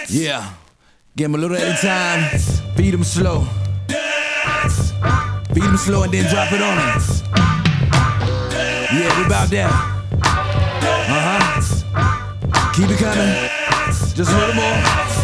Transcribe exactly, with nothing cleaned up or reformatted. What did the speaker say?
Yeah, give them a little at a time, feed them slow. Feed them slow and then drop it on them. Yeah, we about that. Uh-huh. Keep it coming. Just a little more.